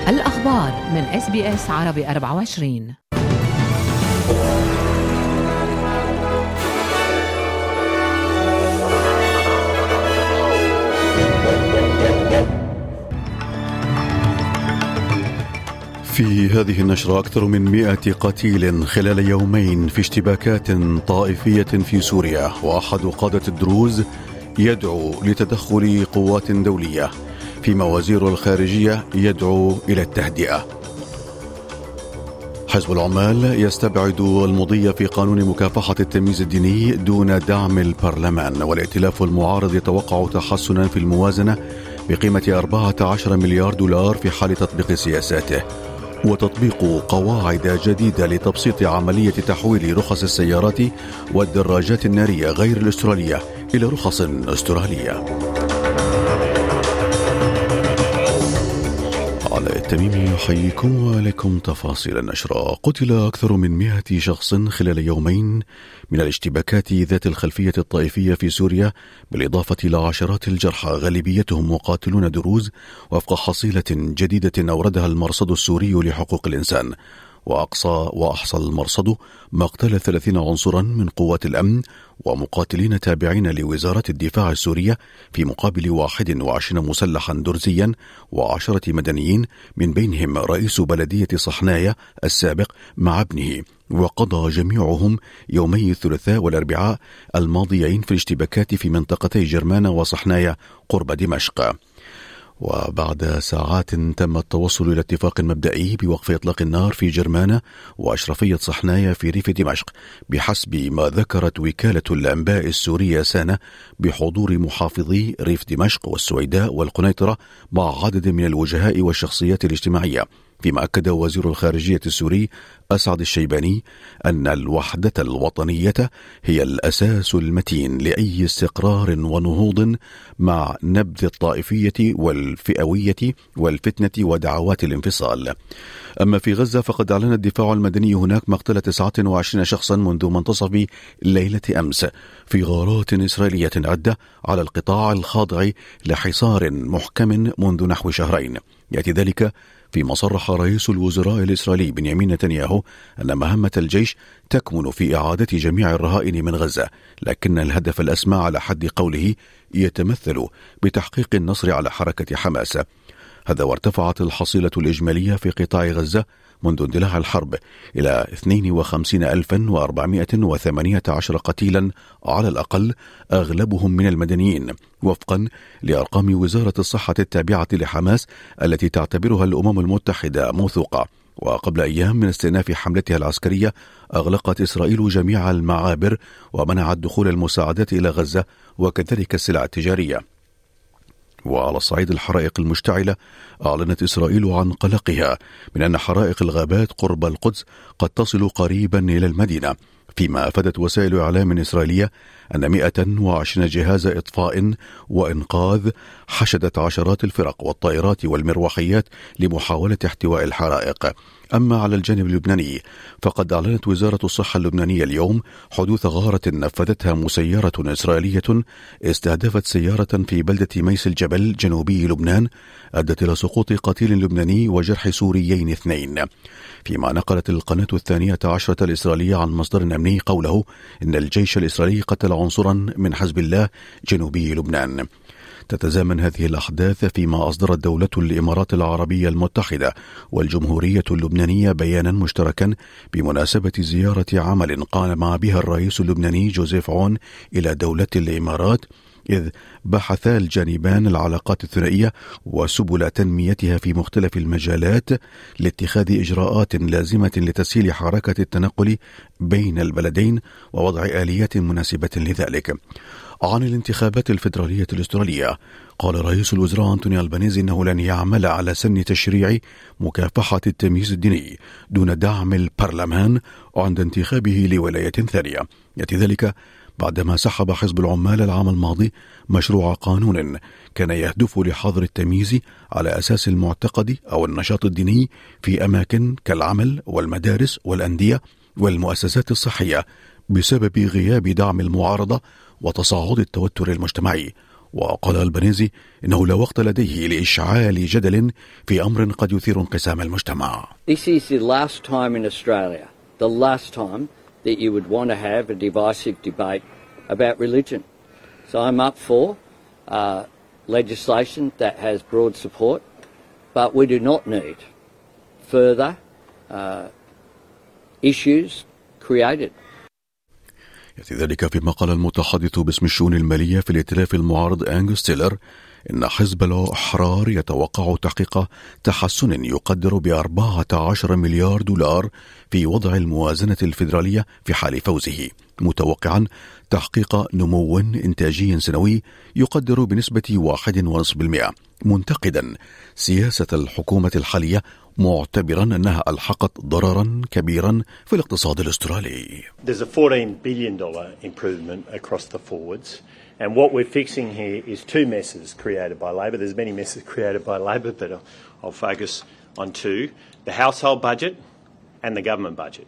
الأخبار من SBS عربي 24. في هذه النشرة أكثر من 100 قتيل خلال يومين في اشتباكات طائفية في سوريا، وأحد قادة الدروز يدعو لتدخل قوات دولية، فيما وزير الخارجية يدعو إلى التهدئة. حزب العمال يستبعد المضي في قانون مكافحة التمييز الديني دون دعم البرلمان، والائتلاف المعارض يتوقع تحسنا في الموازنة بقيمة 14 مليار دولار في حال تطبيق سياساته، وتطبيق قواعد جديدة لتبسيط عملية تحويل رخص السيارات والدراجات النارية غير الأسترالية إلى رخص أسترالية. على التميمي يحييكم ولكم تفاصيل النشرة. قتل أكثر من 100 شخص خلال يومين من الاشتباكات ذات الخلفية الطائفية في سوريا، بالإضافة إلى عشرات الجرحى غالبيتهم مقاتلون دروز، وفق حصيلة جديدة أوردها المرصد السوري لحقوق الإنسان. وأحصى المرصد مقتل 30 عنصرا من قوات الأمن ومقاتلين تابعين لوزارة الدفاع السورية، في مقابل 21 مسلحا درزيا و10 مدنيين، من بينهم رئيس بلدية صحنايا السابق مع ابنه، وقضى جميعهم يومي الثلاثاء والأربعاء الماضيين في الاشتباكات في منطقتي جرمانة وصحنايا قرب دمشق. وبعد ساعات تم التوصل إلى اتفاق مبدئي بوقف إطلاق النار في جرمانة وأشرفية صحنايا في ريف دمشق، بحسب ما ذكرت وكالة الأنباء السورية سانة، بحضور محافظي ريف دمشق والسويداء والقنيطرة مع عدد من الوجهاء والشخصيات الاجتماعية. فيما أكد وزير الخارجية السوري أسعد الشيباني أن الوحدة الوطنية هي الأساس المتين لأي استقرار ونهوض، مع نبذ الطائفية والفئوية والفتنة ودعوات الانفصال. أما في غزة فقد أعلن الدفاع المدني هناك مقتل 29 شخصا منذ منتصف ليلة أمس في غارات إسرائيلية عدة على القطاع الخاضع لحصار محكم منذ نحو شهرين. يأتي ذلك فيما صرح رئيس الوزراء الإسرائيلي بنيامين نتنياهو أن مهمة الجيش تكمن في إعادة جميع الرهائن من غزة، لكن الهدف الأسمى على حد قوله يتمثل بتحقيق النصر على حركة حماس. هذا وارتفعت الحصيلة الإجمالية في قطاع غزة منذ اندلاع الحرب إلى 52,418 قتيلا على الأقل، أغلبهم من المدنيين، وفقا لأرقام وزارة الصحة التابعة لحماس التي تعتبرها الأمم المتحدة موثوقة. وقبل أيام من استئناف حملتها العسكرية أغلقت إسرائيل جميع المعابر ومنعت دخول المساعدات إلى غزة وكذلك السلع التجارية. وعلى الصعيد الحرائق المشتعلة، أعلنت إسرائيل عن قلقها من أن حرائق الغابات قرب القدس قد تصل قريبا إلى المدينة، فيما أفادت وسائل إعلام إسرائيلية أن 120 جهاز إطفاء وإنقاذ حشدت عشرات الفرق والطائرات والمروحيات لمحاولة احتواء الحرائق. أما على الجانب اللبناني فقد أعلنت وزارة الصحة اللبنانية اليوم حدوث غارة نفذتها مسيرة إسرائيلية استهدفت سيارة في بلدة ميس الجبل جنوبي لبنان، أدت إلى سقوط قتيل لبناني وجرح سوريين 2. فيما نقلت القناة 12 الإسرائيلية عن مصدر أمني قوله إن الجيش الإسرائيلي قتل عنصرا من حزب الله جنوبي لبنان. تتزامن هذه الأحداث فيما أصدرت دولة الإمارات العربية المتحدة والجمهورية اللبنانية بيانا مشتركا بمناسبة زيارة عمل قام بها الرئيس اللبناني جوزيف عون إلى دولة الإمارات، إذ بحثا الجانبان العلاقات الثنائية وسبل تنميتها في مختلف المجالات لاتخاذ إجراءات لازمة لتسهيل حركة التنقل بين البلدين ووضع آليات مناسبة لذلك. عن الانتخابات الفيدرالية الأسترالية، قال رئيس الوزراء أنتوني ألبانيزي إنه لن يعمل على سن تشريع مكافحة التمييز الديني دون دعم البرلمان عند انتخابه لولاية ثانية. يأتي ذلك بعدما سحب حزب العمال العام الماضي مشروع قانون كان يهدف لحظر التمييز على أساس المعتقد أو النشاط الديني في أماكن كالعمل والمدارس والأندية والمؤسسات الصحية، بسبب غياب دعم المعارضة وتصاعد التوتر المجتمعي. وقال البنيزي إنه لا وقت لديه لإشعال جدل في أمر قد يثير انقسام المجتمع. This is the last time in Australia, the last time that you would want to have a divisive debate about religion. So I'm up for legislation that has broad support, but we do not need further issues created. يأتي ذلك فيما قال المتحدث باسم الشؤون المالية في الائتلاف المعارض أنغوس تيلر إن حزب الأحرار يتوقع تحقيق تحسن يقدر ب$14 مليار في وضع الموازنة الفيدرالية في حال فوزه، متوقعا تحقيق نمو إنتاجي سنوي يقدر بنسبة 1.5%، منتقدا سياسة الحكومة الحالية معتبرا أنها ألحقت ضررا كبيرا في الاقتصاد الأسترالي. There's a $14 billion improvement across the forwards, and what we're fixing here is two messes created by Labor. There's many messes created by Labor, but I'll focus on two: the household budget and the government budget.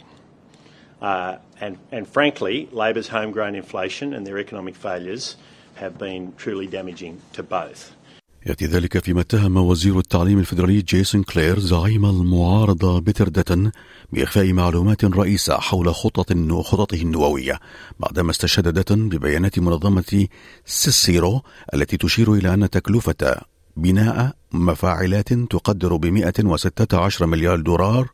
And frankly, Labor's homegrown inflation and their economic failures have been truly damaging to both. يأتي ذلك فيما اتهم وزير التعليم الفيدرالي جيسون كلير زعيم المعارضة بتردة بإخفاء معلومات رئيسة حول خططه النووية، بعدما استشهد دتن ببيانات منظمة سيسيرو التي تشير إلى أن تكلفة بناء مفاعلات تقدر ب$116 مليار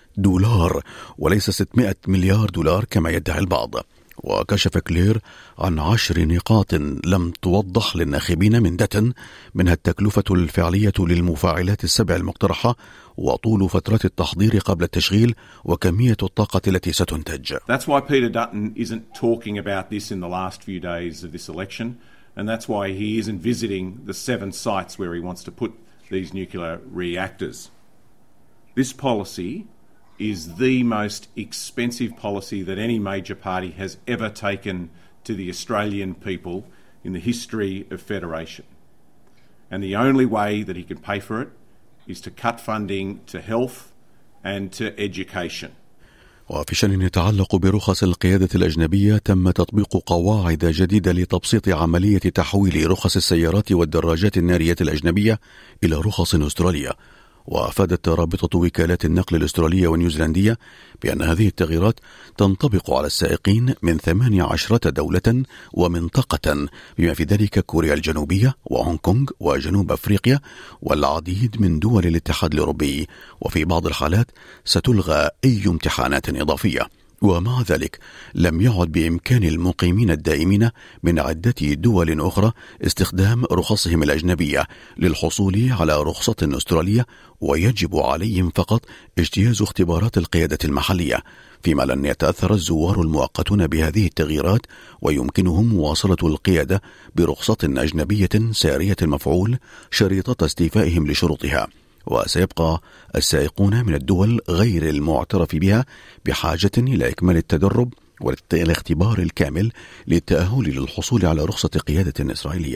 وليس $600 مليار كما يدعي البعض. وكشف كلير عن 10 نقاط لم توضح للناخبين من دتن، منها التكلفة الفعلية للمفاعلات ال7 المقترحة وطول فترة التحضير قبل التشغيل وكمية الطاقة التي ستنتج. That's why Peter Dutton isn't talking about this in the last few days of this election, and that's why he isn't visiting the 7 sites where he wants to put these nuclear reactors. This policy is the most expensive policy that any major party has ever taken to the Australian people in the history of federation. And the only way that he can pay for it is to cut funding to health and to education. وفي شأن يتعلق برخص القيادة الأجنبية، تم تطبيق قواعد جديدة لتبسيط عملية تحويل رخص السيارات والدراجات النارية الأجنبية إلى رخص أسترالية. وأفادت رابطة وكالات النقل الأسترالية ونيوزيلندية بأن هذه التغييرات تنطبق على السائقين من 18 دولة ومنطقة، بما في ذلك كوريا الجنوبية وهونغ كونغ وجنوب أفريقيا والعديد من دول الاتحاد الأوروبي، وفي بعض الحالات ستلغى أي امتحانات إضافية. ومع ذلك لم يعد بإمكان المقيمين الدائمين من عدة دول أخرى استخدام رخصهم الأجنبية للحصول على رخصة أسترالية، ويجب عليهم فقط اجتياز اختبارات القيادة المحلية، فيما لن يتأثر الزوار المؤقتون بهذه التغييرات ويمكنهم مواصلة القيادة برخصة أجنبية سارية المفعول شريطة استيفائهم لشروطها. وسيبقى السائقون من الدول غير المعترف بها بحاجة إلى إكمال التدرب والاختبار الكامل للتأهل للحصول على رخصة قيادة إسرائيلية.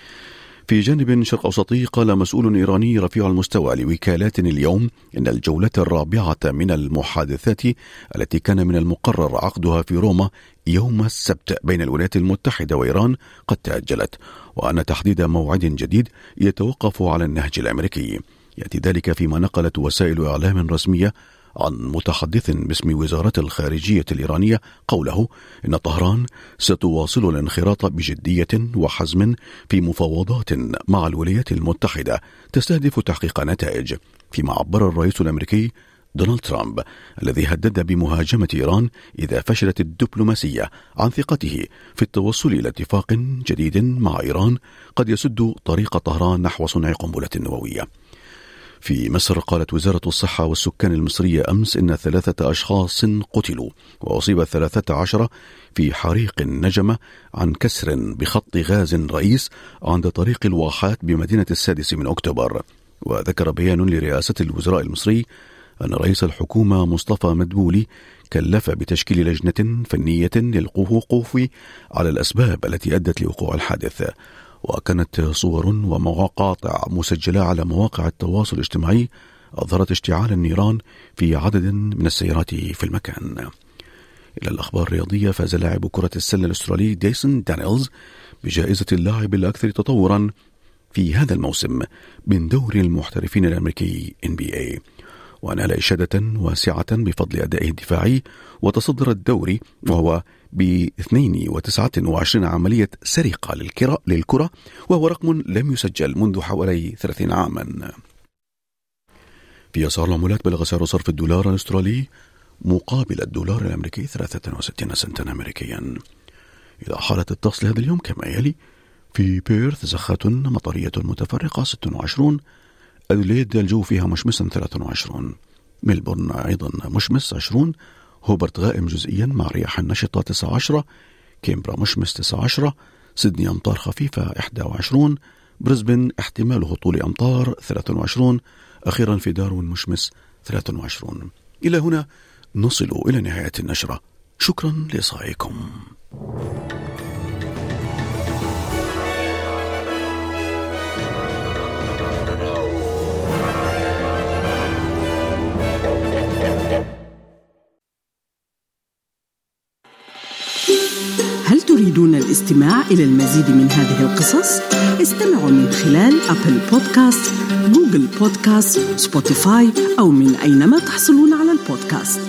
في جانب شرق أوسطي، قال مسؤول إيراني رفيع المستوى لوكالات اليوم إن الجولة الرابعة من المحادثات التي كان من المقرر عقدها في روما يوم السبت بين الولايات المتحدة وإيران قد تأجلت، وأن تحديد موعد جديد يتوقف على النهج الأمريكي. يأتي ذلك فيما نقلت وسائل إعلام رسمية عن متحدث باسم وزارة الخارجية الإيرانية قوله إن طهران ستواصل الانخراط بجدية وحزم في مفاوضات مع الولايات المتحدة تستهدف تحقيق نتائج، فيما عبر الرئيس الأمريكي دونالد ترامب الذي هدد بمهاجمة إيران إذا فشلت الدبلوماسية عن ثقته في التوصل إلى اتفاق جديد مع إيران قد يسد طريق طهران نحو صنع قنبلة نووية. في مصر، قالت وزارة الصحة والسكان المصرية أمس إن 3 أشخاص قتلوا وأصيب 13 في حريق نجم عن كسر بخط غاز رئيس عند طريق الواحات بمدينة 6 أكتوبر. وذكر بيان لرئاسة الوزراء المصري أن رئيس الحكومة مصطفى مدبولي كلف بتشكيل لجنة فنية للوقوف على الأسباب التي أدت لوقوع الحادث. وكانت صور ومقاطع مسجلة على مواقع التواصل الاجتماعي أظهرت اشتعال النيران في عدد من السيارات في المكان. إلى الأخبار الرياضية، فاز لاعب كرة السلة الأسترالي ديسون دانييلز بجائزة اللاعب الأكثر تطورا في هذا الموسم من دوري المحترفين الأمريكي NBA، ونال إشادة واسعة بفضل أدائه الدفاعي، وتصدر الدوري وهو ب22 عملية سرقة للكرة، وهو رقم لم يسجل منذ حوالي 30 عاما. في أسعار العملات بلغ سعر صرف الدولار الأسترالي مقابل الدولار الأمريكي 63 سنتا أمريكيا. إذا حالة الطقس لهذا اليوم كما يلي: في بيرث زخة مطرية متفرقة 26، أدليد الجو فيها مشمس 23، ملبورن أيضا مشمس 20، هوبرت غائم جزئيا مع رياح نشطة 19، كامبرا مشمس 19، سيدني أمطار خفيفة 21، بريسبن احتمال هطول أمطار 23، أخيرا في داروين مشمس 23. إلى هنا نصل إلى نهاية النشرة. شكرا لإصغائكم. هل تريدون الاستماع إلى المزيد من هذه القصص؟ استمعوا من خلال أبل بودكاست، جوجل بودكاست، سبوتيفاي، أو من أينما تحصلون على البودكاست.